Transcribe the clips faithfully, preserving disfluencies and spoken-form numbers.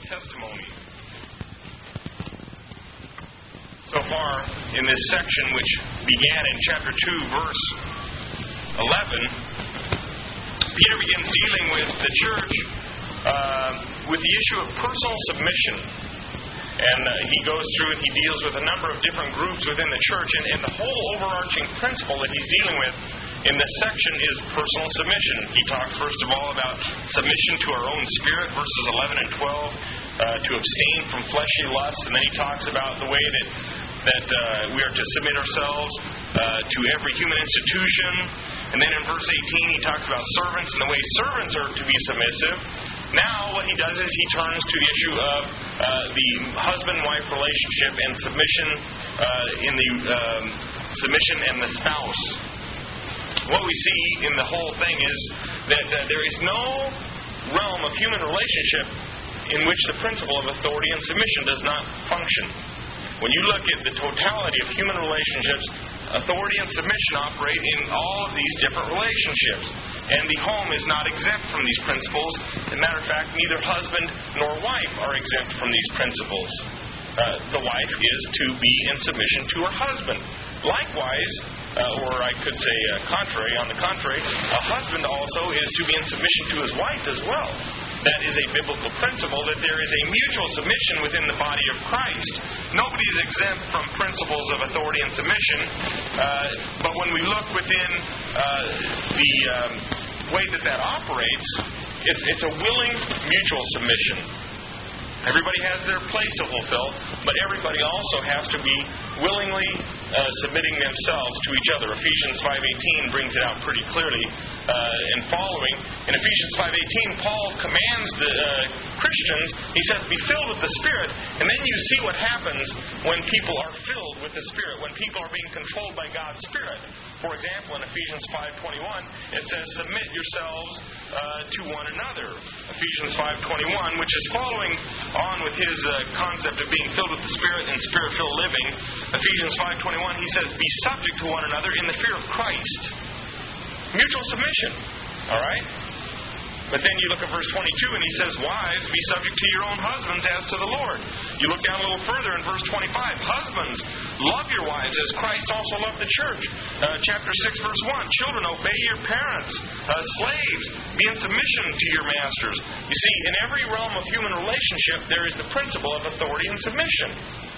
testimony. So far in this section, which began in chapter two, verse eleven, Peter begins dealing with the church uh, with the issue of personal submission. And uh, he goes through and he deals with a number of different groups within the church. And, and the whole overarching principle that he's dealing with in this section is personal submission. He talks, first of all, about submission to our own spirit, verses eleven and twelve, uh, to abstain from fleshly lusts. And then he talks about the way that that uh, we are to submit ourselves uh, to every human institution. And then in verse eighteen, he talks about servants and the way servants are to be submissive. Now what he does is he turns to the issue of uh, the husband-wife relationship and submission uh, in the um, submission and the spouse. What we see in the whole thing is that uh, there is no realm of human relationship in which the principle of authority and submission does not function. When you look at the totality of human relationships, authority and submission operate in all of these different relationships. And the home is not exempt from these principles. As a matter of fact, neither husband nor wife are exempt from these principles. Uh, the wife is to be in submission to her husband. Likewise, uh, or I could say uh, contrary, on the contrary, a husband also is to be in submission to his wife as well. That is a biblical principle, that there is a mutual submission within the body of Christ. Nobody is exempt from principles of authority and submission, uh, but when we look within uh, the um, way that that operates, it's, it's a willing mutual submission. Everybody has their place to fulfill, but everybody also has to be willingly uh, submitting themselves to each other. Ephesians five eighteen brings it out pretty clearly uh, and following. In Ephesians five eighteen, Paul commands the uh, Christians, he says, be filled with the Spirit, and then you see what happens when people are filled with the Spirit, when people are being controlled by God's Spirit. For example, in Ephesians five twenty-one, it says, submit yourselves uh, to one another. Ephesians five twenty-one, which is following on with his uh, concept of being filled with the Spirit and Spirit-filled living. Ephesians five twenty-one, he says, be subject to one another in the fear of Christ. Mutual submission. All right? But then you look at verse twenty-two, and he says, wives, be subject to your own husbands as to the Lord. You look down a little further in verse twenty-five. Husbands, love your wives as Christ also loved the church. Uh, chapter six, verse one. Children, obey your parents. Uh, slaves, be in submission to your masters. You see, in every realm of human relationship, there is the principle of authority and submission.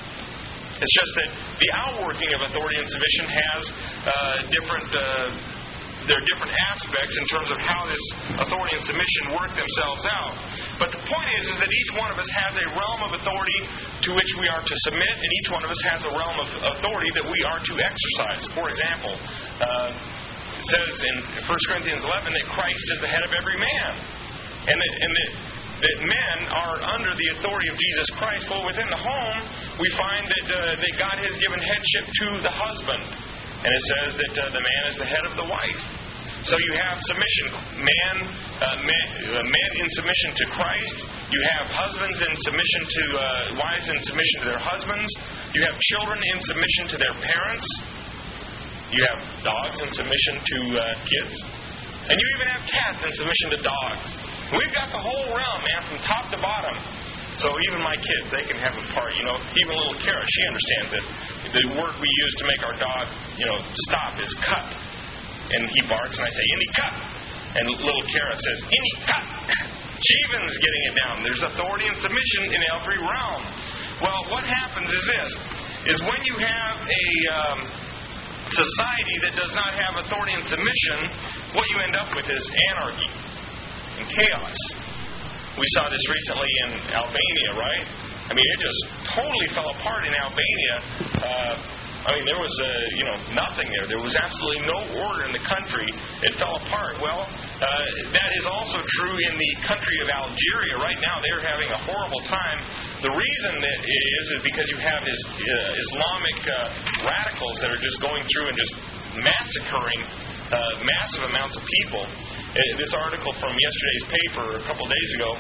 It's just that the outworking of authority and submission has uh, different... Uh, There are different aspects in terms of how this authority and submission work themselves out. But the point is, is that each one of us has a realm of authority to which we are to submit, and each one of us has a realm of authority that we are to exercise. For example, uh, it says in First Corinthians eleven that Christ is the head of every man. And that, and that, that men are under the authority of Jesus Christ. Well, within the home, we find that, uh, that God has given headship to the husband. And it says that uh, the man is the head of the wife. So you have submission, man, uh, man, uh, men in submission to Christ. You have husbands in submission to uh, wives in submission to their husbands. You have children in submission to their parents. You have dogs in submission to uh, kids, and you even have cats in submission to dogs. We've got the whole realm, man, from top to bottom. So even my kids, they can have a part. You know, even little Kara, she understands this. The word we use to make our dog, you know, stop is cut. And he barks, and I say, Indy, cut. And little Kara says, Indy, cut. She even is getting it down. There's authority and submission in every realm. Well, what happens is this, is when you have a um, society that does not have authority and submission, what you end up with is anarchy and chaos. We saw this recently in Albania, right? I mean, it just totally fell apart in Albania. Uh, I mean, there was, uh, you know, nothing there. There was absolutely no order in the country. It fell apart. Well, uh, that is also true in the country of Algeria. Right now, they're having a horrible time. The reason that it is is because you have this, uh, Islamic uh, radicals that are just going through and just massacring uh, massive amounts of people. Uh, this article from yesterday's paper a couple days ago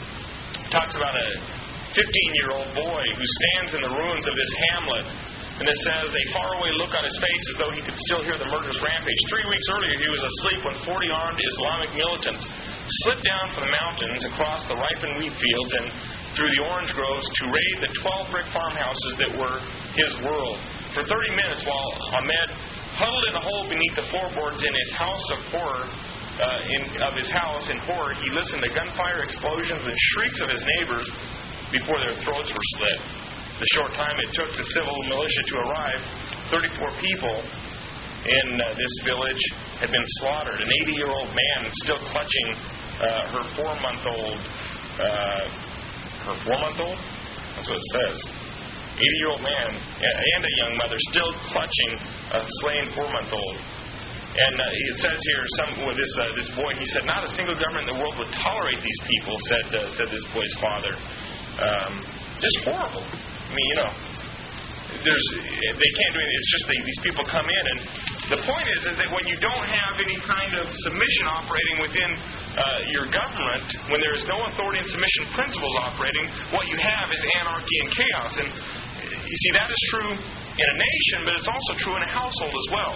talks about a fifteen-year-old boy who stands in the ruins of this hamlet. And it says, a faraway look on his face as though he could still hear the murderous rampage. Three weeks earlier, he was asleep when forty armed Islamic militants slipped down from the mountains across the ripened wheat fields and through the orange groves to raid the twelve brick farmhouses that were his world. For thirty minutes, while Ahmed huddled in a hole beneath the floorboards in his house of horror, uh, in, of his house in horror, he listened to gunfire, explosions, and shrieks of his neighbors before their throats were slit. The short time it took the civil militia to arrive, thirty-four people in uh, this village had been slaughtered. An eighty-year-old man still clutching uh, her four-month-old, uh, her four-month-old? That's what it says. eighty-year-old man and a young mother still clutching a slain four-month-old. And uh, it says here, some well, this uh, this boy, he said, not a single government in the world would tolerate these people, said uh, said this boy's father. Um, just horrible. I mean, you know, there's they can't do anything. It's just they, these people come in, and the point is, is that when you don't have any kind of submission operating within uh, your government, when there is no authority and submission principles operating, what you have is anarchy and chaos. And you see, that is true in a nation, but it's also true in a household as well.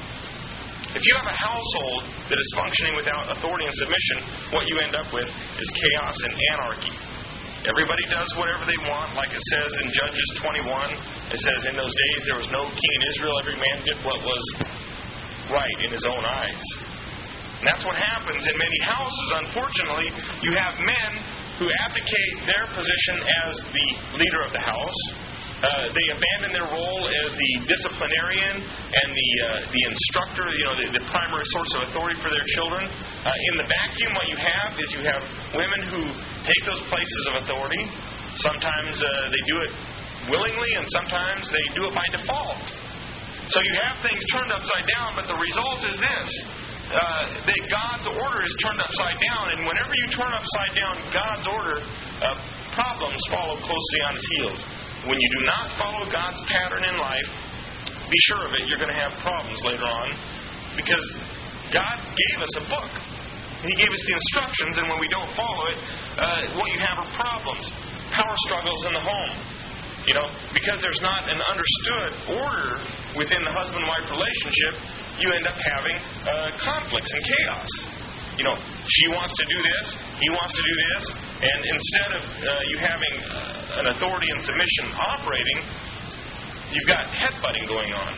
If you have a household that is functioning without authority and submission, what you end up with is chaos and anarchy. Everybody does whatever they want, like it says in Judges twenty-one. It says, in those days there was no king in Israel. Every man did what was right in his own eyes. And that's what happens in many houses. Unfortunately, you have men who abdicate their position as the leader of the house. Uh, they abandon their role as the disciplinarian and the uh, the instructor, you know, the, the primary source of authority for their children. Uh, in the vacuum, what you have is you have women who take those places of authority. Sometimes uh, they do it willingly, and sometimes they do it by default. So you have things turned upside down, but the result is this. Uh, that God's order is turned upside down, and whenever you turn upside down God's order, uh, problems follow closely on his heels. When you do not follow God's pattern in life, be sure of it, you're going to have problems later on, because God gave us a book. He gave us the instructions, and when we don't follow it, uh, what you have are problems. Power struggles in the home. You know, because there's not an understood order within the husband-wife relationship, you end up having uh, conflicts and chaos. You know, she wants to do this, he wants to do this, and instead of uh, you having uh, an authority and submission operating, you've got headbutting going on.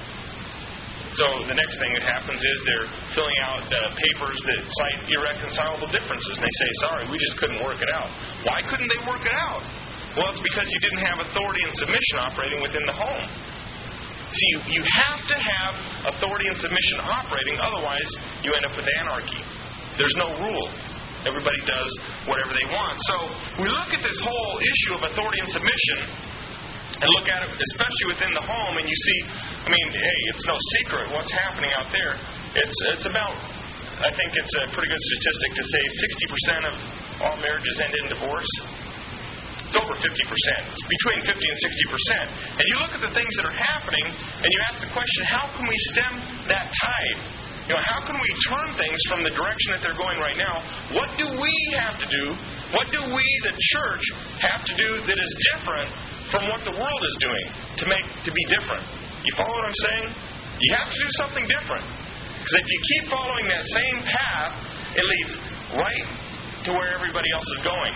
So the next thing that happens is they're filling out uh, papers that cite irreconcilable differences. And they say, sorry, we just couldn't work it out. Why couldn't they work it out? Well, it's because you didn't have authority and submission operating within the home. See, you, you have to have authority and submission operating, otherwise you end up with anarchy. There's no rule. Everybody does whatever they want. So we look at this whole issue of authority and submission and look at it, especially within the home, and you see, I mean, hey, it's no secret what's happening out there. It's it's about, I think it's a pretty good statistic to say sixty percent of all marriages end in divorce. It's over fifty percent. It's between fifty and sixty percent. And you look at the things that are happening, and you ask the question, how can we stem that tide? You know, how can we turn things from the direction that they're going right now? What do we have to do? What do we, the church, have to do that is different from what the world is doing to make to be different? You follow what I'm saying? You have to do something different. Because if you keep following that same path, it leads right to where everybody else is going.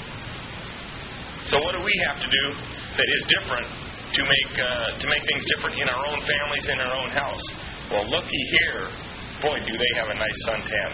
So what do we have to do that is different to make uh, to make things different in our own families, in our own house? Well, looky here. Boy, do they have a nice suntan.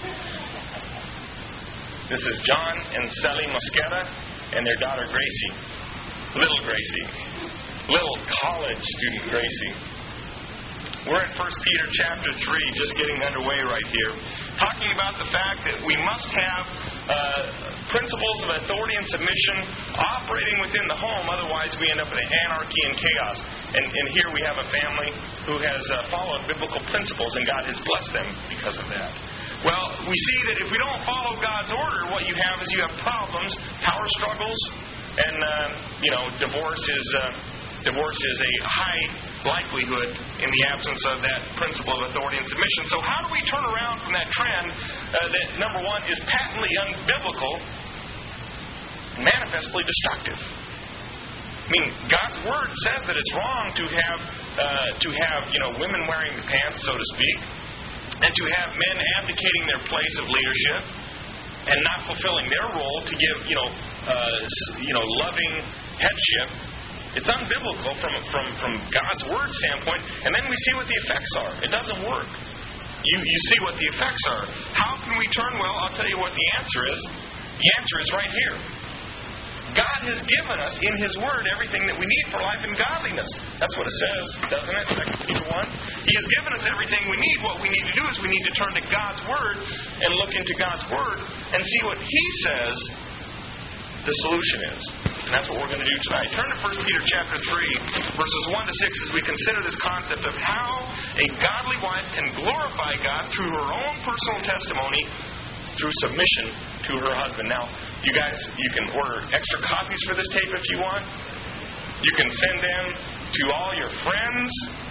This is John and Sally Mosqueda and their daughter Gracie. Little Gracie. Little college student Gracie. We're in First Peter chapter three, just getting underway right here, talking about the fact that we must have uh, principles of authority and submission operating within the home, otherwise we end up in anarchy and chaos. And, and here we have a family who has uh, followed biblical principles, and God has blessed them because of that. Well, we see that if we don't follow God's order, what you have is you have problems, power struggles, and, uh, you know, divorce is... Uh, Divorce is a high likelihood in the absence of that principle of authority and submission. So how do we turn around from that trend uh, that, number one, is patently unbiblical and manifestly destructive? I mean, God's Word says that it's wrong to have, uh, to have, you know, women wearing the pants, so to speak, and to have men abdicating their place of leadership. and not fulfilling their role to give, you know, uh, you know, loving headship. It's unbiblical from from from God's Word standpoint. And then we see what the effects are. It doesn't work. You you see what the effects are. How can we turn? Well, I'll tell you what the answer is. The answer is right here. God has given us in His Word everything that we need for life and godliness. That's what it says, doesn't it? Second Peter one. He has given us everything we need. What we need to do is we need to turn to God's Word and look into God's Word and see what He says the solution is. And that's what we're going to do tonight. Turn to First Peter chapter three, verses one to six, as we consider this concept of how a godly wife can glorify God through her own personal testimony through submission to her husband. Now, you guys, you can order extra copies for this tape if you want. You can send them to all your friends.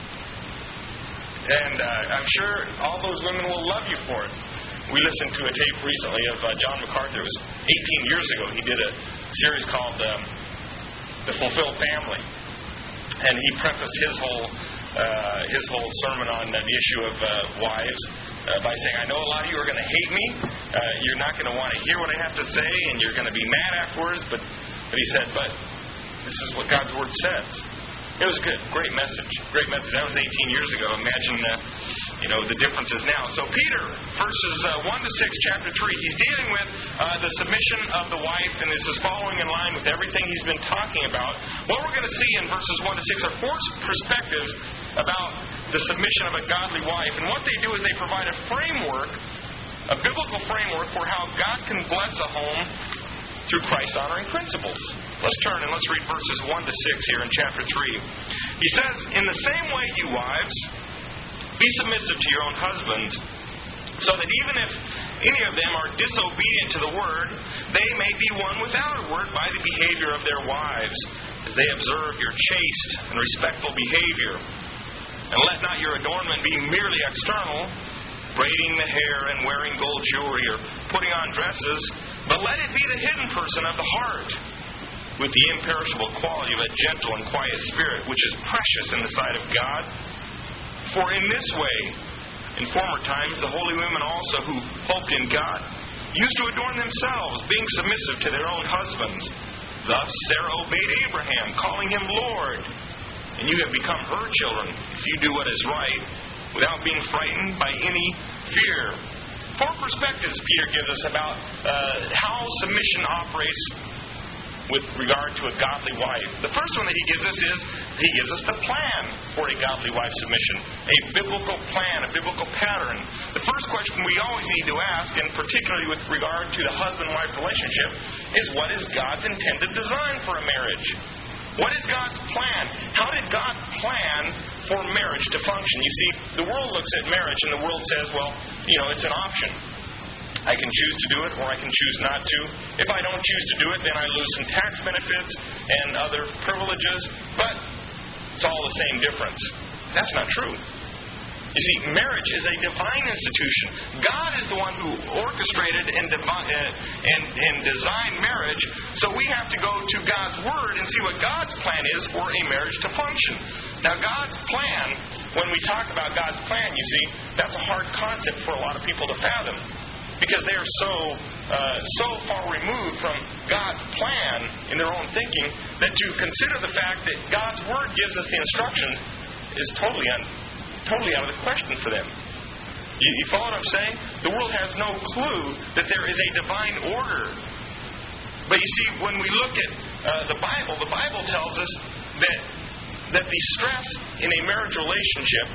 And uh, I'm sure all those women will love you for it. We listened to a tape recently of uh, John MacArthur. It was eighteen years ago. He did a series called um, The Fulfilled Family. And he prefaced his whole uh, his whole sermon on uh, the issue of uh, wives uh, by saying, I know a lot of you are going to hate me. Uh, you're not going to want to hear what I have to say, and you're going to be mad afterwards. But, but he said, but this is what God's Word says. It was good. Great message. Great message. That was eighteen years ago. Imagine, uh, you know, the differences now. So Peter, verses uh, one to six, chapter three, he's dealing with uh, the submission of the wife, and this is following in line with everything he's been talking about. What we're going to see in verses one to six are four perspectives about the submission of a godly wife. And what they do is they provide a framework, a biblical framework for how God can bless a home through Christ-honoring principles. Let's turn and let's read verses one to six here in chapter three. He says, in the same way, you wives, be submissive to your own husbands, so that even if any of them are disobedient to the word, they may be won without a word by the behavior of their wives, as they observe your chaste and respectful behavior. And let not your adornment be merely external, braiding the hair and wearing gold jewelry or putting on dresses, but let it be the hidden person of the heart, with the imperishable quality of a gentle and quiet spirit, which is precious in the sight of God. For in this way, in former times, the holy women also who hoped in God used to adorn themselves, being submissive to their own husbands. Thus Sarah obeyed Abraham, calling him Lord. And you have become her children, if you do what is right, without being frightened by any fear. Four perspectives Peter gives us about uh, how submission operates with regard to a godly wife. The first one that he gives us is, he gives us the plan for a godly wife submission. A biblical plan, a biblical pattern. The first question we always need to ask, and particularly with regard to the husband-wife relationship, is what is God's intended design for a marriage? What is God's plan? How did God plan for marriage to function? You see, the world looks at marriage and the world says, well, you know, it's an option. I can choose to do it or I can choose not to. If I don't choose to do it, then I lose some tax benefits and other privileges, but it's all the same difference. That's not true. You see, marriage is a divine institution. God is the one who orchestrated and, devi- uh, and, and designed marriage, so we have to go to God's Word and see what God's plan is for a marriage to function. Now, God's plan, when we talk about God's plan, you see, that's a hard concept for a lot of people to fathom, because they are so uh, so far removed from God's plan in their own thinking that to consider the fact that God's Word gives us the instruction is totally un- totally out of the question for them. You, you follow what I'm saying? The world has no clue that there is a divine order. But you see, when we look at uh, the Bible, the Bible tells us that that the stress in a marriage relationship,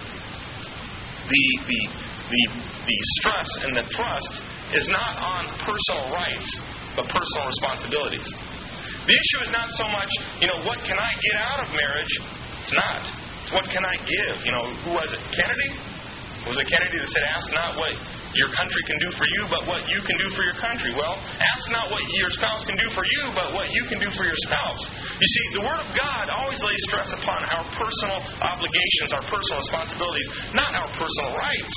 the the the the stress and the thrust is not on personal rights, but personal responsibilities. The issue is not so much, you know, what can I get out of marriage? It's not. It's what can I give? You know, who was it? Kennedy? Was it Kennedy that said, ask not what your country can do for you, but what you can do for your country? Well, ask not what your spouse can do for you, but what you can do for your spouse. You see, the Word of God always lays stress upon our personal obligations, our personal responsibilities, not our personal rights.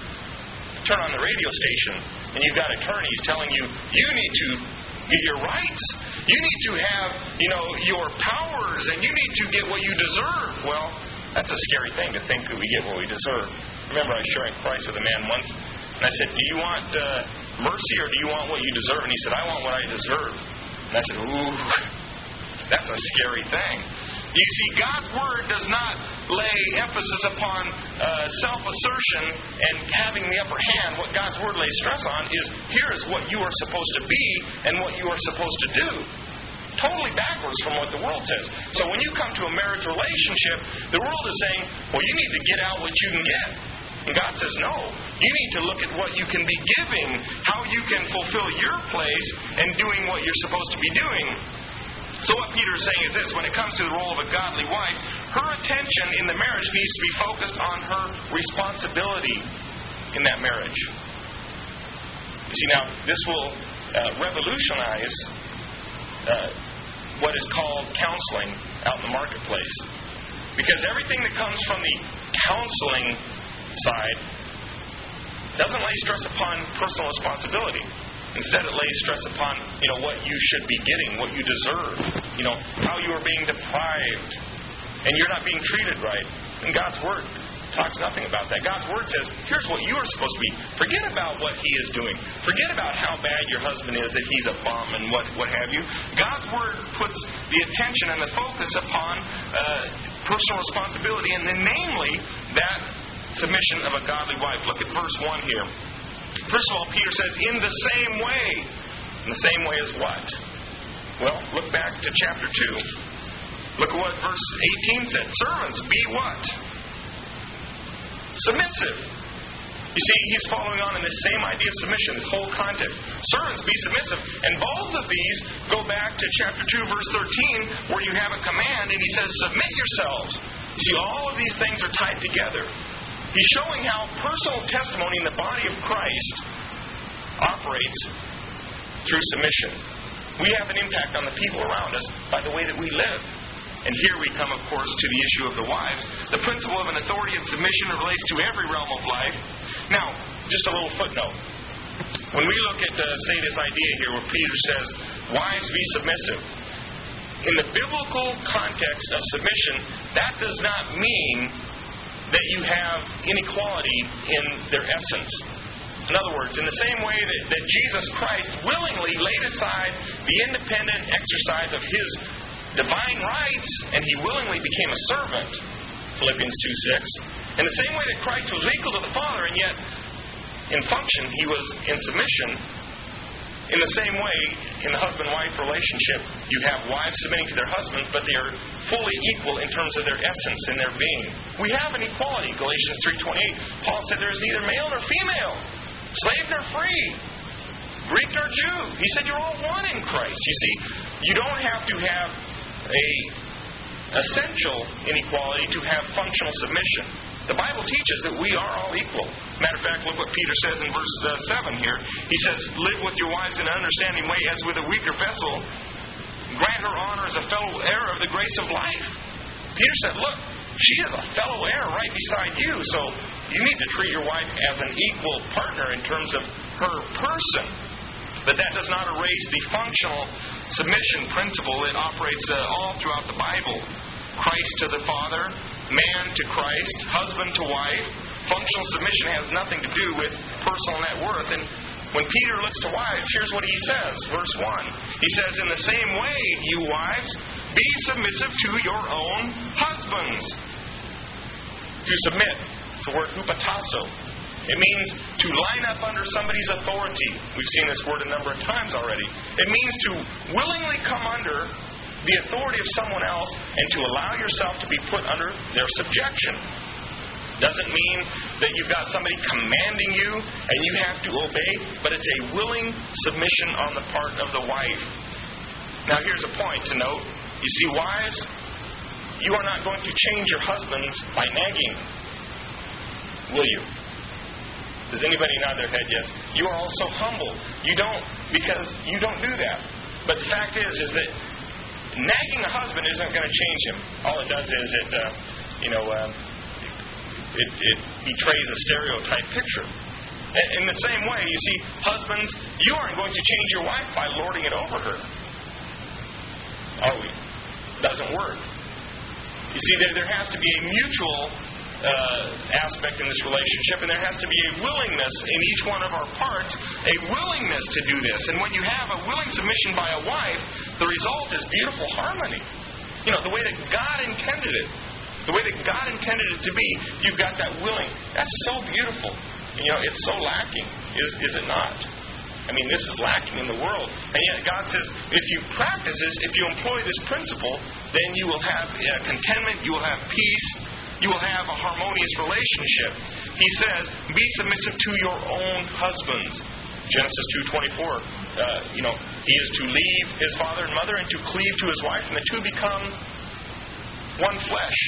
Turn on the radio station, and you've got attorneys telling you, you need to get your rights. You need to have, you know, your powers, and you need to get what you deserve. Well, that's a scary thing to think that we get what we deserve. Remember, I was sharing Christ with a man once, and I said, do you want uh, mercy, or do you want what you deserve? And he said, I want what I deserve. And I said, ooh, that's a scary thing. You see, God's Word does not lay emphasis upon uh, self-assertion and having the upper hand. What God's Word lays stress on is, here is what you are supposed to be and what you are supposed to do. Totally backwards from what the world says. So when you come to a marriage relationship, the world is saying, well, you need to get out what you can get. And God says, no. You need to look at what you can be giving, how you can fulfill your place in doing what you're supposed to be doing. So what Peter is saying is this: when it comes to the role of a godly wife, her attention in the marriage needs to be focused on her responsibility in that marriage. You see, now, this will uh, revolutionize uh, what is called counseling out in the marketplace. Because everything that comes from the counseling side doesn't lay stress upon personal responsibility. Instead, it lays stress upon, you know, what you should be getting, what you deserve, you know, how you are being deprived, and you're not being treated right. And God's Word talks nothing about that. God's Word says, here's what you are supposed to be. Forget about what He is doing. Forget about how bad your husband is, that he's a bum and what, what have you. God's Word puts the attention and the focus upon uh, personal responsibility, and then namely, that submission of a godly wife. Look at verse one here. First of all, Peter says, in the same way. In the same way as what? Well, look back to chapter two. Look at what verse eighteen said. Servants, be what? Submissive. You see, he's following on in this same idea of submission, this whole context. Servants, be submissive. And both of these go back to chapter two, verse thirteen, where you have a command, and he says, submit yourselves. You see, all of these things are tied together. He's showing how personal testimony in the body of Christ operates through submission. We have an impact on the people around us by the way that we live. And here we come, of course, to the issue of the wives. The principle of an authority and submission relates to every realm of life. Now, just a little footnote. When we look at, uh, say, this idea here where Peter says, wives, be submissive. In the biblical context of submission, that does not mean that you have inequality in their essence. In other words, in the same way that, that Jesus Christ willingly laid aside the independent exercise of His divine rights, and He willingly became a servant, Philippians two six. In the same way that Christ was equal to the Father, and yet in function He was in submission, in the same way, in the husband-wife relationship, you have wives submitting to their husbands, but they are fully equal in terms of their essence and their being. We have an equality. Galatians three twenty-eight. Paul said there is neither male nor female, slave nor free, Greek nor Jew. He said you're all one in Christ. You see, you don't have to have a essential inequality to have functional submission. The Bible teaches that we are all equal. Matter of fact, look what Peter says in verse uh, seven here. He says, live with your wives in an understanding way as with a weaker vessel. Grant her honor as a fellow heir of the grace of life. Peter said, look, she is a fellow heir right beside you, so you need to treat your wife as an equal partner in terms of her person. But that does not erase the functional submission principle that operates uh, all throughout the Bible. Christ to the Father, man to Christ, husband to wife. Functional submission has nothing to do with personal net worth. And when Peter looks to wives, here's what he says, verse one. He says, in the same way, you wives, be submissive to your own husbands. To submit, it's the word hupatasso. It means to line up under somebody's authority. We've seen this word a number of times already. It means to willingly come under the authority of someone else and to allow yourself to be put under their subjection. Doesn't mean that you've got somebody commanding you and you have to obey, but it's a willing submission on the part of the wife. Now here's a point to note. You see, wives, you are not going to change your husbands by nagging, will you? Does anybody nod their head yes? You are also humble. You don't, because you don't do that. But the fact is, is that nagging a husband isn't going to change him. All it does is it, uh, you know, uh, it, it betrays a stereotype picture. In the same way, you see, husbands, you aren't going to change your wife by lording it over her. Oh, it doesn't work. You see, there, there has to be a mutual uh, aspect in this relationship, and there has to be a willingness in each one of our parts, a willingness to do this. And when you have a willing submission by a wife, the result is beautiful harmony. You know, the way that God intended it. The way that God intended it to be, you've got that willing. That's so beautiful. You know, it's so lacking, is is it not? I mean, this is lacking in the world. And yet God says, if you practice this, if you employ this principle, then you will have uh, contentment, you will have peace, you will have a harmonious relationship. He says, be submissive to your own husbands. Genesis two twenty-four. Uh, you know, he is to leave his father and mother and to cleave to his wife, and the two become one flesh.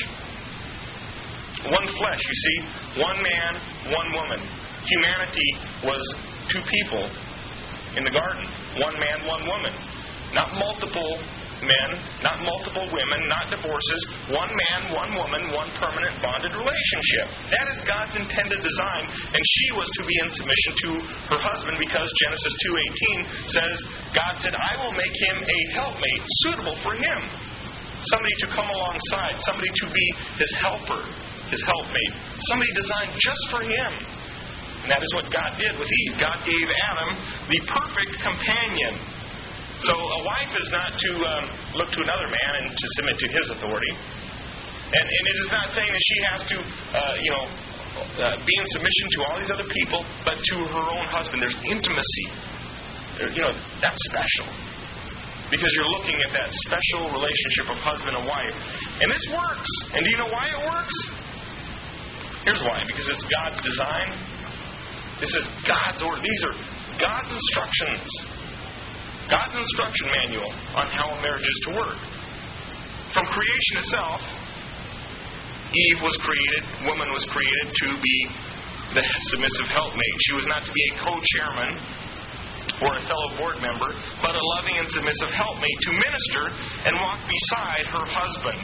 One flesh, you see. One man, one woman. Humanity was two people in the garden. One man, one woman. Not multiple men, not multiple women, not divorces. One man, one woman, one permanent bonded relationship. That is God's intended design, and she was to be in submission to her husband because Genesis two eighteen says, God said, I will make him a helpmate suitable for him. Somebody to come alongside, somebody to be his helper, his helpmate. Somebody designed just for him. And that is what God did with Eve. God gave Adam the perfect companion. So a wife is not to um, look to another man and to submit to his authority. And, and it is not saying that she has to, uh, you know, uh, be in submission to all these other people, but to her own husband. There's intimacy. There, you know, that's special. Because you're looking at that special relationship of husband and wife. And this works. And do you know why it works? Here's why. Because it's God's design. This is God's order. These are God's instructions. God's instruction manual on how a marriage is to work. From creation itself, Eve was created, woman was created to be the submissive helpmate. She was not to be a co-chairman or a fellow board member, but a loving and submissive helpmate to minister and walk beside her husband.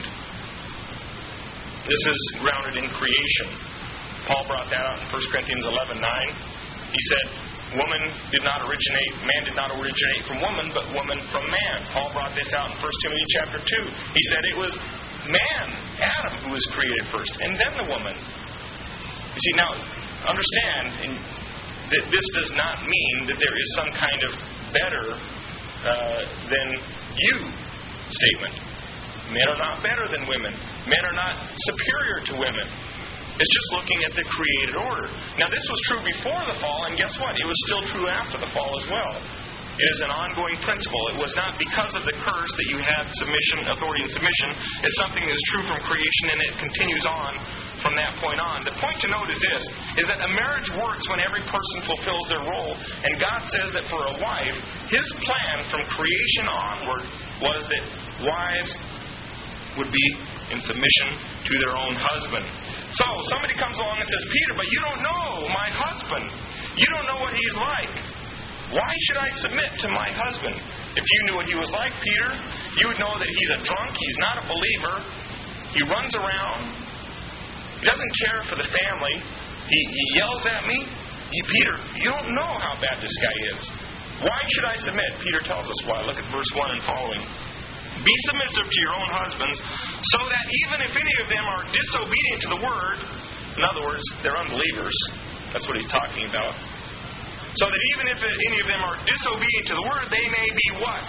This is grounded in creation. Paul brought that out in First Corinthians eleven nine. He said, woman did not originate, man did not originate from woman, but woman from man. Paul brought this out in First Timothy chapter two. He said it was man, Adam, who was created first, and then the woman. You see, now, understand and that this does not mean that there is some kind of better uh, than you statement. Men are not better than women. Men are not superior to women. It's just looking at the created order. Now, this was true before the fall, and guess what? It was still true after the fall as well. It is an ongoing principle. It was not because of the curse that you had submission, authority and submission. It's something that is true from creation, and it continues on from that point on. The point to note is this, is that a marriage works when every person fulfills their role. And God says that for a wife, His plan from creation onward was that wives would be in submission to their own husband. So, somebody comes along and says, Peter, but you don't know my husband. You don't know what he's like. Why should I submit to my husband? If you knew what he was like, Peter, you would know that he's a drunk, he's not a believer, he runs around, he doesn't care for the family, he, he yells at me. You, Peter, you don't know how bad this guy is. Why should I submit? Peter tells us why. Look at verse one and following. Be submissive to your own husbands, so that even if any of them are disobedient to the word, in other words, they're unbelievers. That's what he's talking about. So that even if any of them are disobedient to the word, they may be what?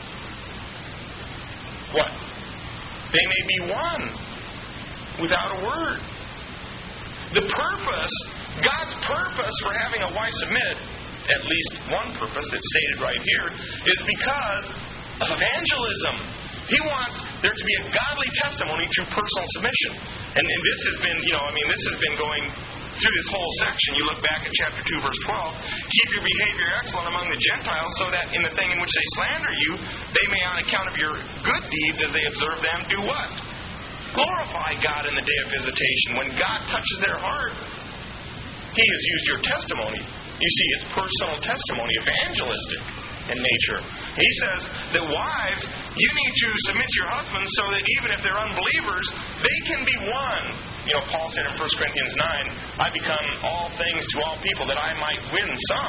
What? They may be won without a word. The purpose, God's purpose for having a wife submit, at least one purpose that's stated right here, is because of evangelism. He wants there to be a godly testimony through personal submission. And, and this has been, you know, I mean, this has been going through this whole section. You look back at chapter two, verse twelve. Keep your behavior excellent among the Gentiles, so that in the thing in which they slander you, they may, on account of your good deeds as they observe them, do what? Glorify God in the day of visitation. When God touches their heart, He has used your testimony. You see, it's personal testimony, evangelistic in nature. He says that wives, you need to submit to your husbands so that even if they're unbelievers, they can be won. You know, Paul said in First Corinthians nine, I become all things to all people that I might win some.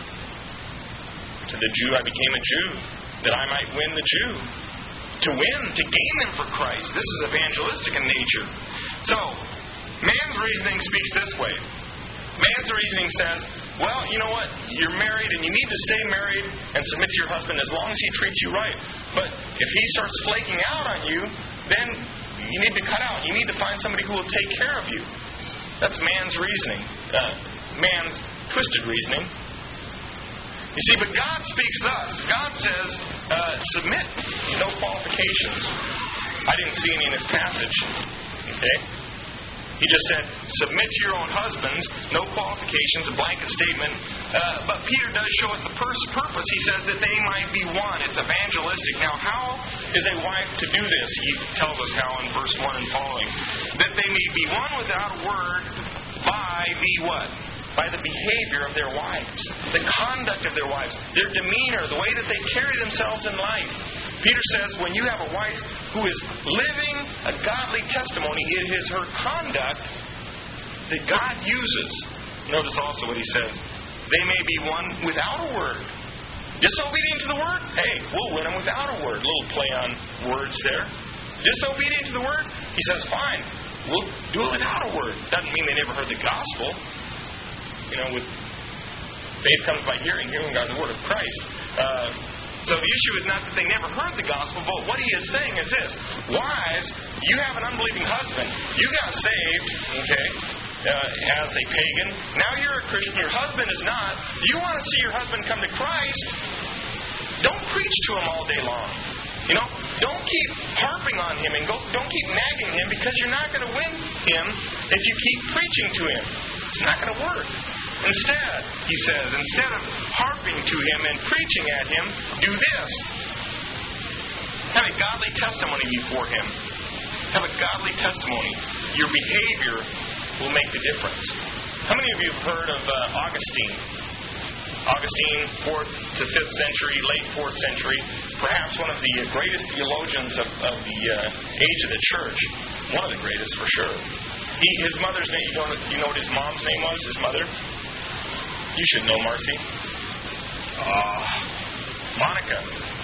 To the Jew I became a Jew, that I might win the Jew. To win, to gain them for Christ. This is evangelistic in nature. So, Man's reasoning speaks this way. Man's reasoning says, well, you know what? You're married and you need to stay married and submit to your husband as long as he treats you right. But if he starts flaking out on you, then you need to cut out. You need to find somebody who will take care of you. That's man's reasoning. Uh, man's twisted reasoning. You see, but God speaks thus. God says, uh, submit, no qualifications. I didn't see any in this passage. Okay? He just said, submit to your own husbands, no qualifications, a blanket statement. Uh, but Peter does show us the pers- purpose. He says that they might be one. It's evangelistic. Now, how is a wife to do this? He tells us how in verse one and following. That they may be one without a word by the what? By the behavior of their wives, the conduct of their wives, their demeanor, the way that they carry themselves in life. Peter says when you have a wife who is living a godly testimony, it is her conduct that God uses. Notice also what he says. They may be one without a word. Disobedient to the word? Hey, we'll win them without a word. A little play on words there. Disobedient to the word? He says, fine, we'll do it without a word. Doesn't mean they never heard the gospel. You know, with faith comes by hearing, hearing by the word of Christ. Uh, so the issue is not that they never heard the gospel, but what he is saying is this. Wives, you have an unbelieving husband. You got saved, okay, uh, as a pagan. Now you're a Christian. Your husband is not. You want to see your husband come to Christ. Don't preach to him all day long. You know, don't keep harping on him and go, don't keep nagging him, because you're not going to win him if you keep preaching to him. It's not going to work. Instead, he says, instead of harping to him and preaching at him, do this. Have a godly testimony before him. Have a godly testimony. Your behavior will make the difference. How many of you have heard of uh, Augustine? Augustine, fourth to fifth century, late fourth century, perhaps one of the greatest theologians of, of the uh, age of the church. One of the greatest, for sure. He, his mother's name, you know, you know what his mom's name was, his mother? You should know, Marcy. Uh, Monica.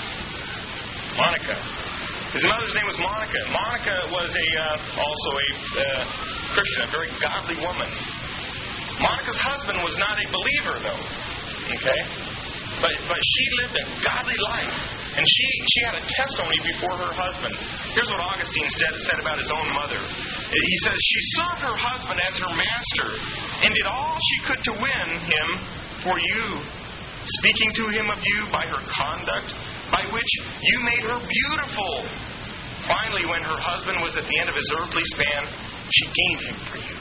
Monica. His mother's name was Monica. Monica was a uh, also a uh, Christian, a very godly woman. Monica's husband was not a believer, though. Okay? But but she lived a godly life. And she, she had a testimony before her husband. Here's what Augustine said, said about his own mother. He says, she served her husband as her master and did all she could to win him for you, speaking to him of you by her conduct, by which you made her beautiful. Finally, when her husband was at the end of his earthly span, she gained him for you.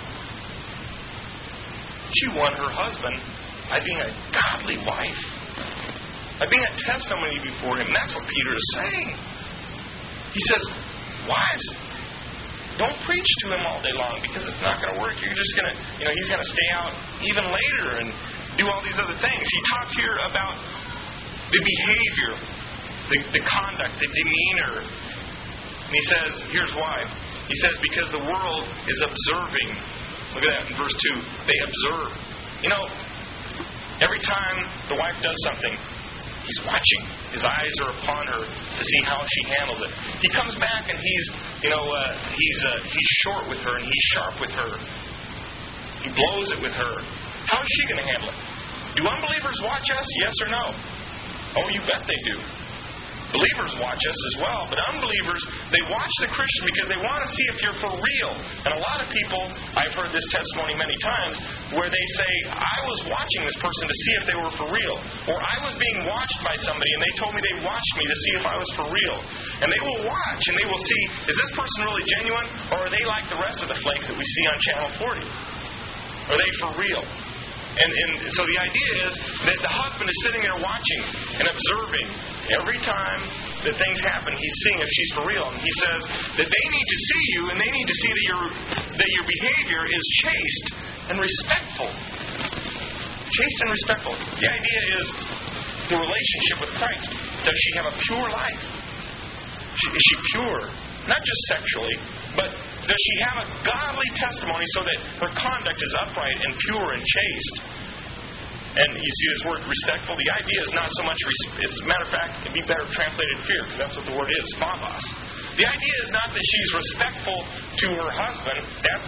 She won her husband by being a godly wife. By being a testimony before him. And that's what Peter is saying. He says, wives, don't preach to him all day long, because it's not going to work. You're just going to, you know, he's going to stay out even later and do all these other things. He talks here about the behavior, the, the conduct, the demeanor. And he says, here's why. He says, because the world is observing. Look at that in verse two. They observe. You know, every time the wife does something, he's watching. His eyes are upon her to see how she handles it. He comes back and he's, you know, uh, he's uh, he's short with her and he's sharp with her. He blows it with her. How is she going to handle it? Do unbelievers watch us? Yes or no? Oh, you bet they do. Believers watch us as well, but unbelievers, they watch the Christian because they want to see if you're for real. And a lot of people, I've heard this testimony many times, where they say, I was watching this person to see if they were for real. Or I was being watched by somebody and they told me they watched me to see if I was for real. And they will watch and they will see, is this person really genuine? Or are they like the rest of the flakes that we see on Channel forty? Are they for real? And, and so the idea is that the husband is sitting there watching and observing. Every time that things happen, he's seeing if she's for real. And he says that they need to see you, and they need to see that your that your behavior is chaste and respectful. Chaste and respectful. The idea is the relationship with Christ. Does she have a pure life? Is she pure? Not just sexually, but does she have a godly testimony so that her conduct is upright and pure and chaste? And you see this word respectful. The idea is not so much, as a matter of fact, it'd be better translated fear, because that's what the word is, phobos. The idea is not that she's respectful to her husband. That's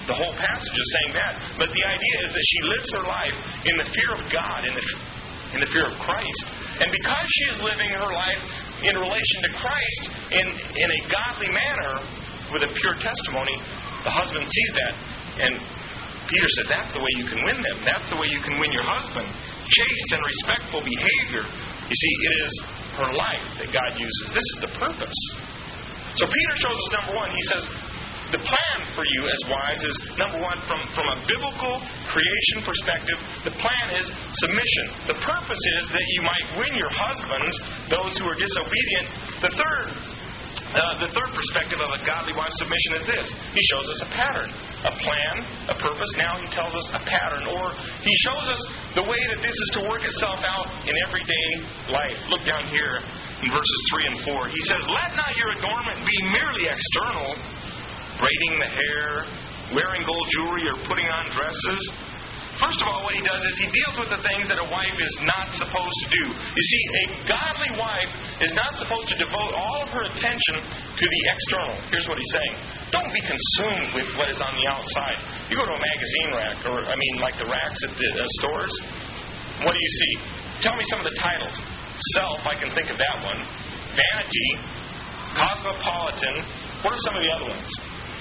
the whole passage is saying that. But the idea is that she lives her life in the fear of God, in the, in the fear of Christ. And because she is living her life in relation to Christ in, in a godly manner, with a pure testimony, the husband sees that. And Peter said, that's the way you can win them. That's the way you can win your husband. Chaste and respectful behavior. You see, it is her life that God uses. This is the purpose. So Peter shows us, number one, he says, the plan for you as wives is, number one, from, from a biblical creation perspective, the plan is submission. The purpose is that you might win your husbands, those who are disobedient. The third Uh, the third perspective of a godly wife's submission is this. He shows us a pattern, a plan, a purpose. Now he tells us a pattern, or he shows us the way that this is to work itself out in everyday life. Look down here in verses three and four. He says, let not your adornment be merely external, braiding the hair, wearing gold jewelry, or putting on dresses. First of all, what he does is he deals with the things that a wife is not supposed to do. You see, a godly wife is not supposed to devote all of her attention to the external. Here's what he's saying. Don't be consumed with what is on the outside. You go to a magazine rack, or, I mean, like the racks at the uh, stores. What do you see? Tell me some of the titles. Self, I can think of that one. Vanity. Cosmopolitan. What are some of the other ones?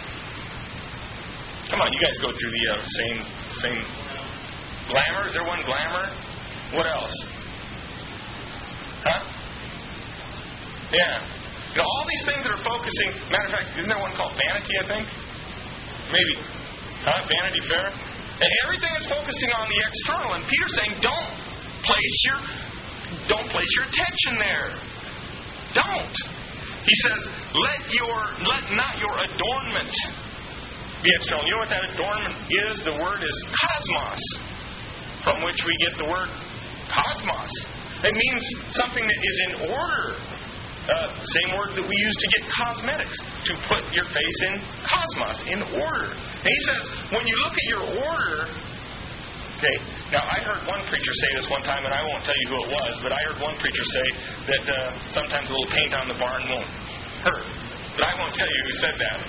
Come on, you guys go through the uh, same same... Glamour? Is there one Glamour? What else? Huh? Yeah. You know, all these things that are focusing... Matter of fact, isn't there one called Vanity, I think? Maybe. Huh? Vanity Fair? And everything is focusing on the external. And Peter's saying, don't place your... Don't place your attention there. Don't. He says, let your... Let not your adornment be external. You know what that adornment is? The word is cosmos, from which we get the word cosmos. It means something that is in order. Uh, same word that we use to get cosmetics. To put your face in cosmos, in order. And he says, when you look at your order... Okay, now I heard one preacher say this one time, and I won't tell you who it was, but I heard one preacher say that uh, sometimes a little paint on the barn won't hurt. But I won't tell you who said that.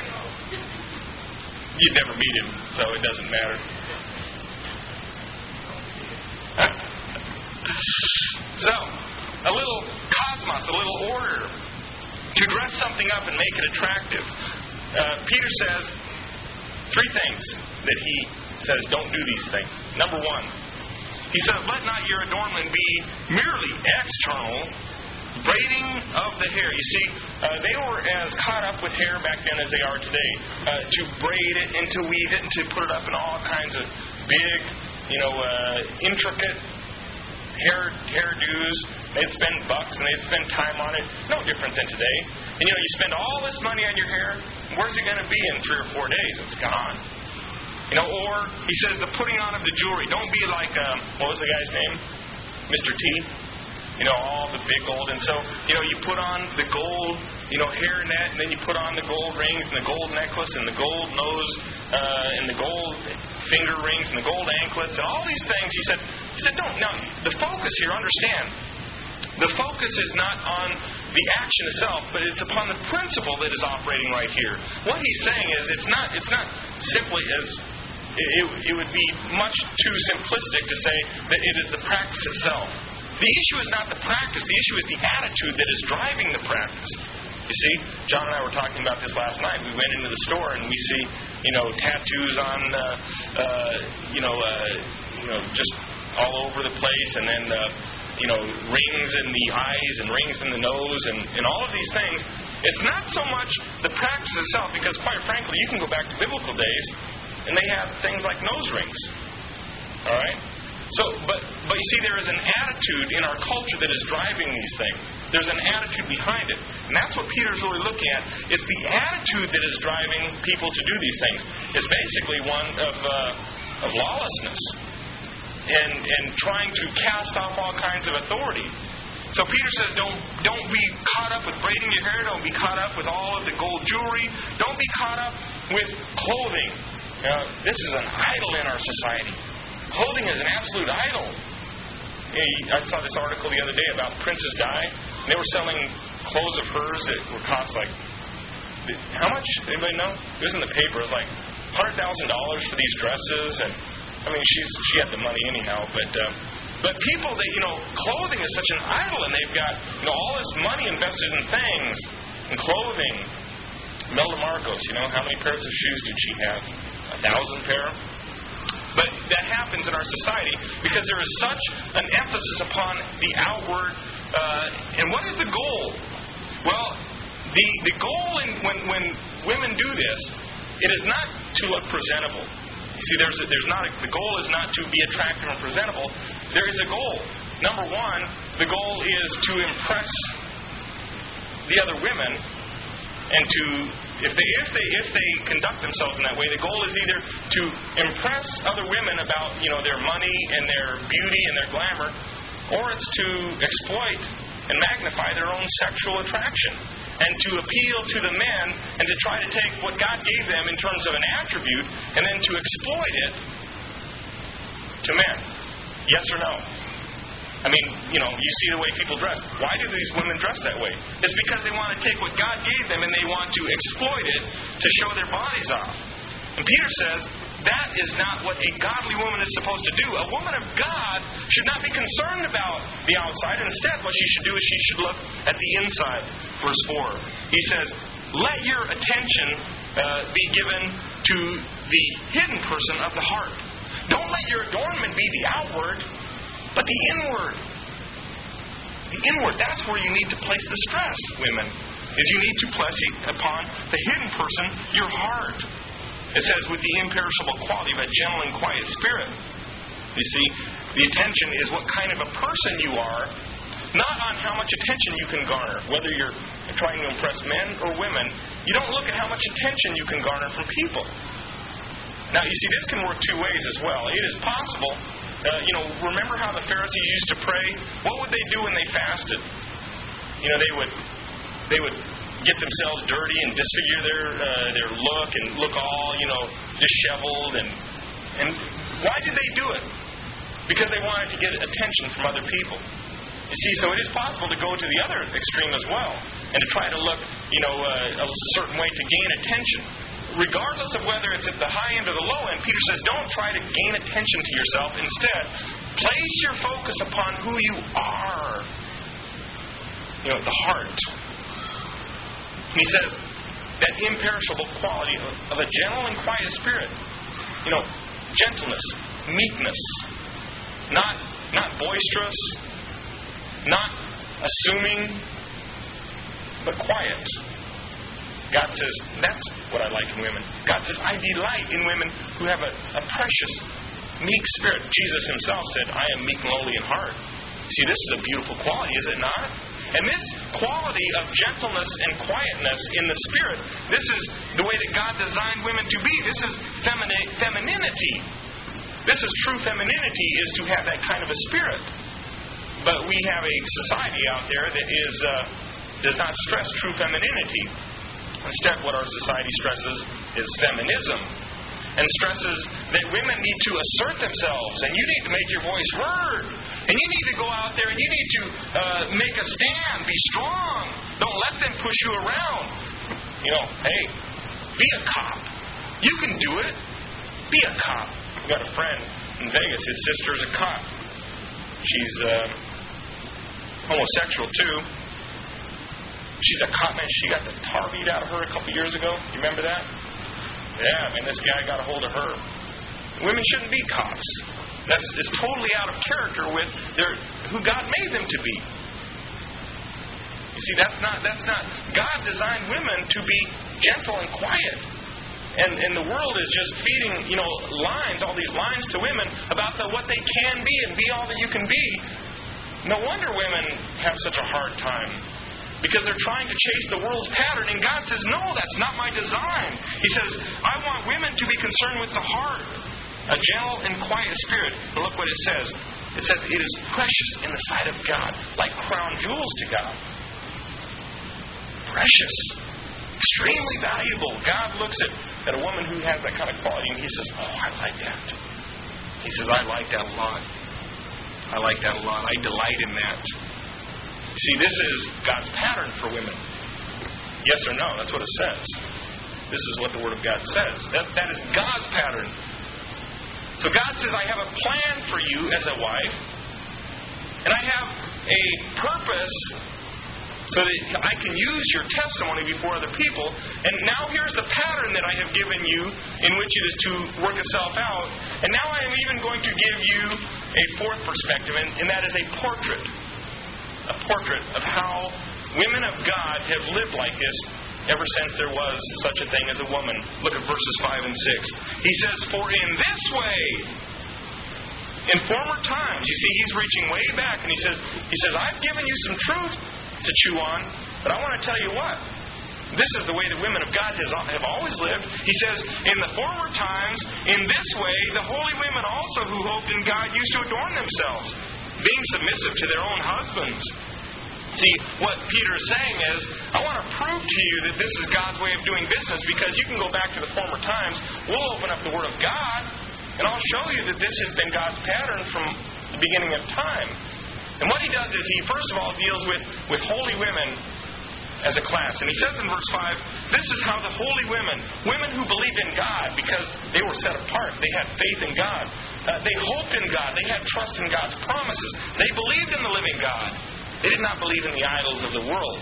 You'd never meet him, so it doesn't matter. So, a little cosmos, a little order, to dress something up and make it attractive. Uh, Peter says three things that he says don't do these things. Number one, he says, let not your adornment be merely external, braiding of the hair. You see, uh, they were as caught up with hair back then as they are today. Uh, to braid it and to weave it and to put it up in all kinds of big, you know, uh, intricate hair hairdos. They'd spend bucks and they'd spend time on it. No different than today. And you know, you spend all this money on your hair. Where's it going to be in three or four days? It's gone. You know, or he says the putting on of the jewelry. Don't be like um, what was the guy's name? Mister T. You know, all the big gold. And so, you know, you put on the gold, you know, hairnet, and then you put on the gold rings and the gold necklace and the gold nose uh, and the gold finger rings and the gold anklets and all these things. He said, he said, don't. Now, the focus here, understand, the focus is not on the action itself, but it's upon the principle that is operating right here. What he's saying is it's not, it's not simply as... It, it would be much too simplistic to say that it is the practice itself. The issue is not the practice. The issue is the attitude that is driving the practice. You see, John and I were talking about this last night. We went into the store and we see, you know, tattoos on, uh, uh, you know, uh, you know, just all over the place, and then, uh, you know, rings in the eyes and rings in the nose, and, and all of these things. It's not so much the practice itself, because quite frankly, you can go back to biblical days, and they have things like nose rings. All right. So, but but you see, there is an attitude in our culture that is driving these things. There's an attitude behind it. And that's what Peter's really looking at. It's the attitude that is driving people to do these things. It's basically one of uh, of lawlessness and and trying to cast off all kinds of authority. So Peter says, don't don't be caught up with braiding your hair. Don't be caught up with all of the gold jewelry. Don't be caught up with clothing. Now, this is an idol in our society. Clothing is an absolute idol. I saw this article the other day about Princess Di. They were selling clothes of hers that would cost like, how much? Anybody know? It was in the paper. It was like hundred thousand dollars for these dresses, and I mean, she's she had the money anyhow. But uh, but people that you know, clothing is such an idol, and they've got you know all this money invested in things and clothing. Melda Marcos, you know, how many pairs of shoes did she have? A thousand pair. But that happens in our society because there is such an emphasis upon the outward. Uh, and what is the goal? Well, the the goal in, when when women do this, it is not to look presentable. You see, there's a, there's not a, the goal is not to be attractive and presentable. There is a goal. Number one, the goal is to impress the other women, and to if they if they if they conduct themselves in that way, the goal is either to impress other women about you know their money and their beauty and their glamour, or it's to exploit and magnify their own sexual attraction, and to appeal to the men, and to try to take what God gave them in terms of an attribute, and then to exploit it to men. Yes or no? I mean, you know, you see the way people dress. Why do these women dress that way? It's because they want to take what God gave them and they want to exploit it to show their bodies off. And Peter says, that is not what a godly woman is supposed to do. A woman of God should not be concerned about the outside. Instead, what she should do is she should look at the inside. Verse four. He says, let your attention uh, be given to the hidden person of the heart. Don't let your adornment be the outward, but the inward. The inward. That's where you need to place the stress, women. Is you need to place it upon the hidden person, your heart. It says, with the imperishable quality of a gentle and quiet spirit. You see, the attention is what kind of a person you are, not on how much attention you can garner. Whether you're trying to impress men or women, you don't look at how much attention you can garner from people. Now, you see, this can work two ways as well. It is possible, uh, you know, remember how the Pharisees used to pray? What would they do when they fasted? You know, they would, they would get themselves dirty and disfigure their uh, their look and look all, you know, disheveled. And, and why did they do it? Because they wanted to get attention from other people. You see, so it is possible to go to the other extreme as well and to try to look, you know, uh, a certain way to gain attention. Regardless of whether it's at the high end or the low end, Peter says, don't try to gain attention to yourself. Instead, place your focus upon who you are. You know, the heart. And he says, that imperishable quality of, of a gentle and quiet spirit. You know, gentleness, meekness. Not, not boisterous, not assuming, but quiet. God says, that's what I like in women. God says, I delight in women who have a, a precious, meek spirit. Jesus himself said, I am meek and lowly in heart. See, this is a beautiful quality, is it not? And this quality of gentleness and quietness in the spirit, this is the way that God designed women to be. This is femini- femininity. This is true femininity, is to have that kind of a spirit. But we have a society out there that is uh, does not stress true femininity. Instead, what our society stresses is feminism, and stresses that women need to assert themselves, and you need to make your voice heard, and you need to go out there and you need to uh, make a stand, be strong. Don't let them push you around. You know, hey, be a cop. You can do it. Be a cop. I've got a friend in Vegas. His sister's a cop. She's uh, homosexual too. She's a cop, man. She got the tar beat out of her a couple years ago. You remember that? Yeah, man, this guy got a hold of her. Women shouldn't be cops. That's is totally out of character with their who God made them to be. You see, that's not that's not God designed women to be gentle and quiet. And and the world is just feeding, you know, lines, all these lines to women about the, what they can be and be all that you can be. No wonder women have such a hard time. Because they're trying to chase the world's pattern. And God says, no, that's not my design. He says, I want women to be concerned with the heart. A gentle and quiet spirit. And look what it says. It says, it is precious in the sight of God, like crown jewels to God. Precious. Extremely valuable. God looks at, at a woman who has that kind of quality and He says, oh, I like that. He says, I like that a lot. I like that a lot. I delight in that. See, this is God's pattern for women. Yes or no? That's what it says. This is what the Word of God says. That, that is God's pattern. So God says, I have a plan for you as a wife, and I have a purpose so that I can use your testimony before other people. And now here's the pattern that I have given you in which it is to work itself out. And now I am even going to give you a fourth perspective, and, and that is a portrait. A portrait of how women of God have lived like this ever since there was such a thing as a woman. Look at verses five and six. He says, for in this way, in former times, you see, he's reaching way back, and he says, he says, I've given you some truth to chew on, but I want to tell you what. This is the way the women of God has, have always lived. He says, in the former times, in this way, the holy women also who hoped in God used to adorn themselves, being submissive to their own husbands. See, what Peter is saying is, I want to prove to you that this is God's way of doing business, because you can go back to the former times. We'll open up the Word of God, and I'll show you that this has been God's pattern from the beginning of time. And what he does is he, first of all, deals with, with holy women as a class. And he says in verse five, this is how the holy women, women who believed in God because they were set apart, they had faith in God, uh, they hoped in God, they had trust in God's promises, they believed in the living God. They did not believe in the idols of the world.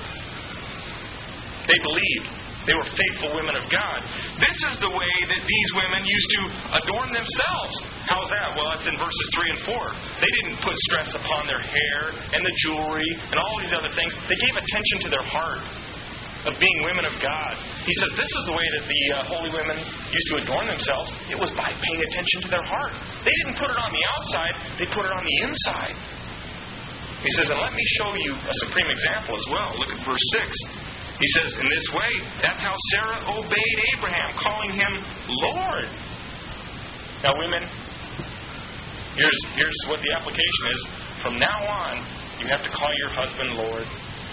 They believed. They were faithful women of God. This is the way that these women used to adorn themselves. How's that? Well, that's in verses three and four. They didn't put stress upon their hair and the jewelry and all these other things. They gave attention to their heart of being women of God. He says this is the way that the uh, holy women used to adorn themselves. It was by paying attention to their heart. They didn't put it on the outside. They put it on the inside. He says, and let me show you a supreme example as well. Look at verse six. He says, in this way, that's how Sarah obeyed Abraham, calling him Lord. Now, women, here's, here's what the application is. From now on, you have to call your husband Lord.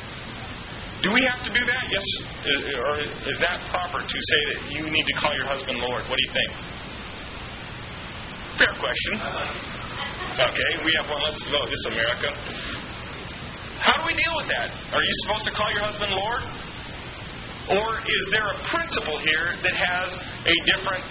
Do we have to do that? Yes. Or is that proper to say that you need to call your husband Lord? What do you think? Fair question. Okay, we have one. Let's go. This is America. How do we deal with that? Are you supposed to call your husband Lord? Or is there a principle here that has a different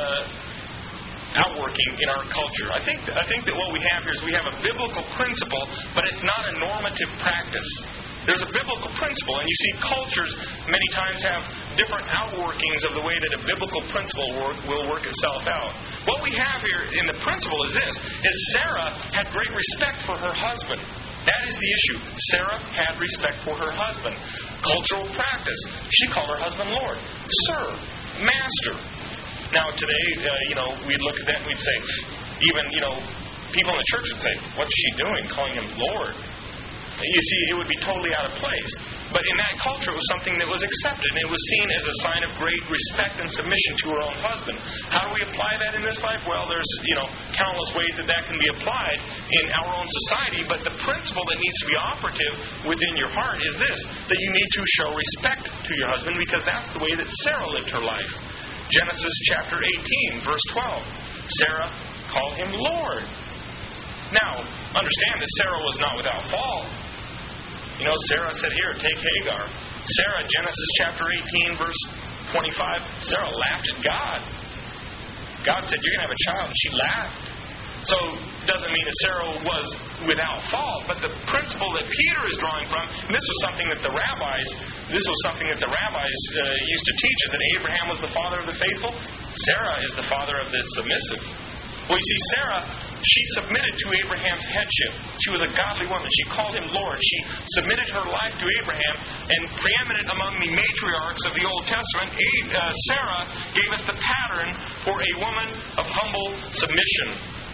uh, outworking in our culture? I think I think that what we have here is we have a biblical principle, but it's not a normative practice. There's a biblical principle, and you see cultures many times have different outworkings of the way that a biblical principle work, will work itself out. What we have here in the principle is this, is Sarah had great respect for her husband. That is the issue. Sarah had respect for her husband. Cultural practice. She called her husband Lord. Sir. Master. Now today, uh, you know, we'd look at that and we'd say, even, you know, people in the church would say, what's she doing, calling him Lord? You see, it would be totally out of place. But in that culture, it was something that was accepted. And it was seen as a sign of great respect and submission to her own husband. How do we apply that in this life? Well, there's, you know, countless ways that that can be applied in our own society. But the principle that needs to be operative within your heart is this, that you need to show respect to your husband, because that's the way that Sarah lived her life. Genesis chapter eighteen, verse twelve. Sarah called him Lord. Now, understand that Sarah was not without fault. You know, Sarah said, here, take Hagar. Sarah, Genesis chapter eighteen, verse twenty-five, Sarah laughed at God. God said, you're going to have a child, and she laughed. So, it doesn't mean that Sarah was without fault, but the principle that Peter is drawing from, and this was something that the rabbis, this was something that the rabbis uh, used to teach, is that Abraham was the father of the faithful. Sarah is the father of the submissive. Well, you see, Sarah, she submitted to Abraham's headship. She was a godly woman. She called him Lord. She submitted her life to Abraham, and preeminent among the matriarchs of the Old Testament, uh, Sarah gave us the pattern for a woman of humble submission.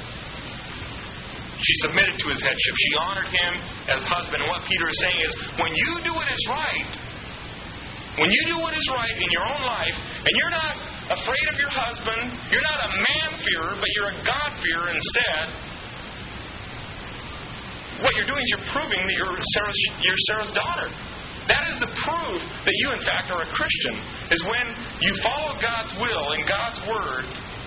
She submitted to his headship. She honored him as husband. And what Peter is saying is, when you do what is right, when you do what is right in your own life, and you're not afraid of your husband, you're not a man-fearer, but you're a God-fearer instead, what you're doing is you're proving that you're Sarah's, you're Sarah's daughter. That is the proof that you, in fact, are a Christian, is when you follow God's will and God's Word,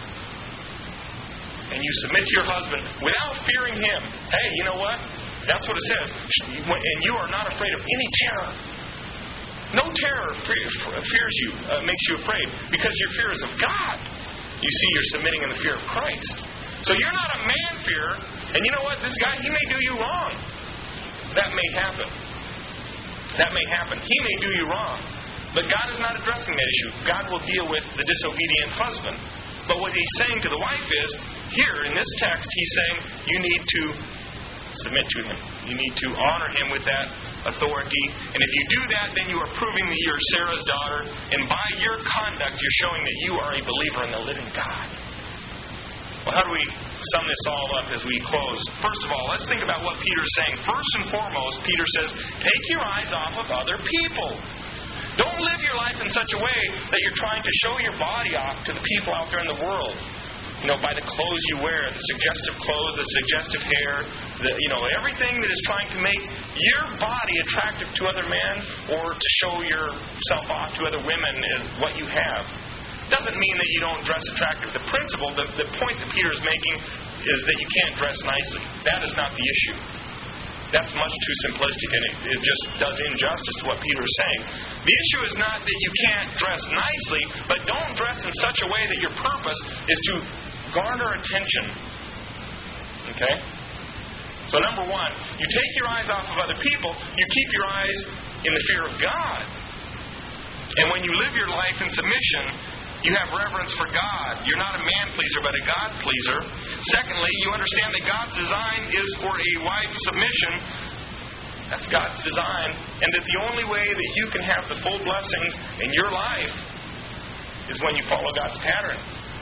and you submit to your husband without fearing him. Hey, you know what? That's what it says. And you are not afraid of any terror. No terror fears you, uh, makes you afraid, because your fear is of God. You see, you're submitting in the fear of Christ. So you're not a man-fearer, and you know what? This guy, he may do you wrong. That may happen. That may happen. He may do you wrong. But God is not addressing that issue. God will deal with the disobedient husband. But what He's saying to the wife is, here in this text, He's saying, you need to submit to Him. You need to honor Him with that authority. And if you do that, then you are proving that you're Sarah's daughter. And by your conduct, you're showing that you are a believer in the living God. Well, how do we sum this all up as we close? First of all, let's think about what Peter's saying. First and foremost, Peter says, take your eyes off of other people. Don't live your life in such a way that you're trying to show your body off to the people out there in the world. You know, by the clothes you wear, the suggestive clothes, the suggestive hair, the, you know, everything that is trying to make your body attractive to other men or to show yourself off to other women and what you have. Doesn't mean that you don't dress attractive. The principle, the, the point that Peter is making is that you can't dress nicely. That is not the issue. That's much too simplistic, and it, it just does injustice to what Peter is saying. The issue is not that you can't dress nicely, but don't dress in such a way that your purpose is to garner attention. Okay? So number one, you take your eyes off of other people, you keep your eyes in the fear of God. And when you live your life in submission, you have reverence for God. You're not a man-pleaser, but a God-pleaser. Secondly, you understand that God's design is for a wife's submission. That's God's design. And that the only way that you can have the full blessings in your life is when you follow God's pattern.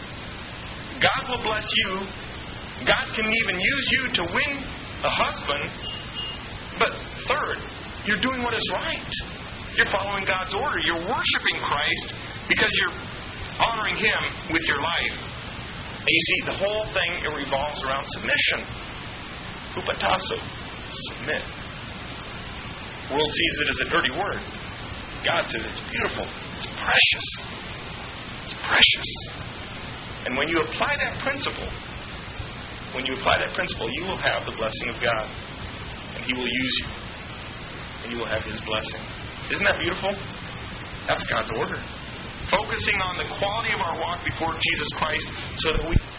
God will bless you. God can even use you to win a husband. But third, you're doing what is right. You're following God's order. You're worshiping Christ because you're honoring Him with your life. And you see, the whole thing, it revolves around submission. Hupatasso. Submit. The world sees it as a dirty word. God says it's beautiful. It's precious. It's precious. And when you apply that principle, when you apply that principle, you will have the blessing of God. And He will use you. And you will have His blessing. Isn't that beautiful? That's God's order. Focusing on the quality of our walk before Jesus Christ so that we